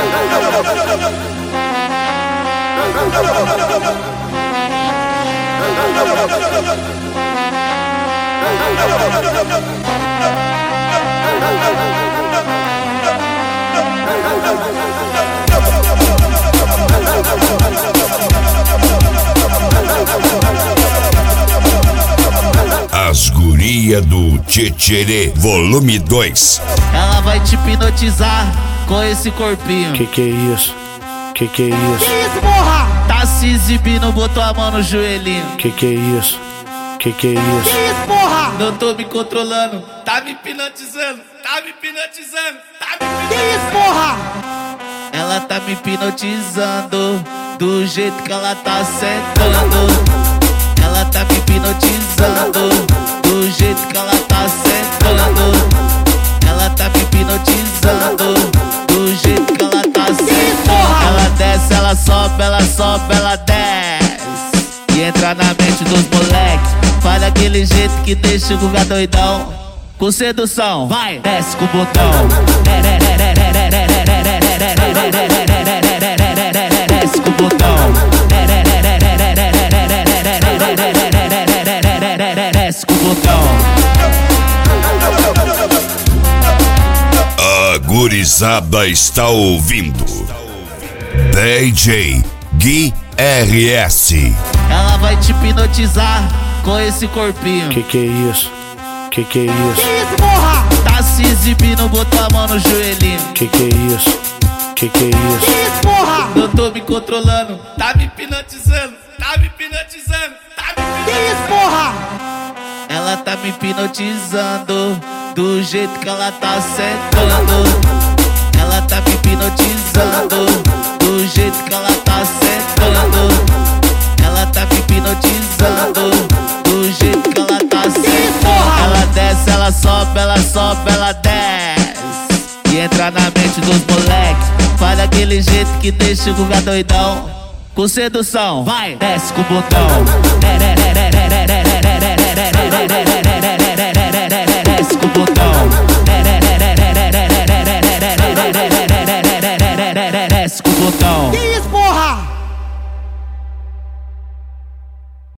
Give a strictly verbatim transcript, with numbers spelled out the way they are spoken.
As guria do Tchetcherê, volume dois. Ela vai te hipnotizar com esse corpinho. Que que é isso? Que que é isso? Que isso, porra? Tá se exibindo, botou a mão no joelhinho. Que que é isso? Que que é isso? Que isso, porra? Não tô me controlando, tá me hipnotizando, tá me hipnotizando, tá me hipnotizando. Que isso, porra? Ela tá me hipnotizando, do jeito que ela tá sentando. Ela tá me hipnotizando, do jeito que ela tá sentando. Ela tá me hipnotizando, do jeito que ela tá sentando. Ela desce, ela sobe, ela sobe, ela desce. E entra na mente dos moleque, faz daquele jeito que deixa o guga doidão. Com sedução, vai, desce com o botão. Desce com o botão. Desce com o botão. A gurizada está ouvindo D J Gui R S. Ela vai te hipnotizar com esse corpinho. Que que é isso? Que que é isso? Que isso, porra? Tá se exibindo, botou a mão no joelhinho. Que que é isso? Que que é isso? Que isso, porra? Não tô me controlando, tá me hipnotizando, tá me hipnotizando, tá me hipnotizando. Que isso, porra? Ela tá me hipnotizando, do jeito que ela tá sentando. Ela tá me hipnotizando, do jeito que ela tá sentando. Ela tá me hipnotizando, do jeito que ela tá sentando. Ela desce, ela sobe, ela sobe, ela desce. E entra na mente dos moleque, faz daquele jeito que deixa o guga doidão. Com sedução, vai, desce com o botão.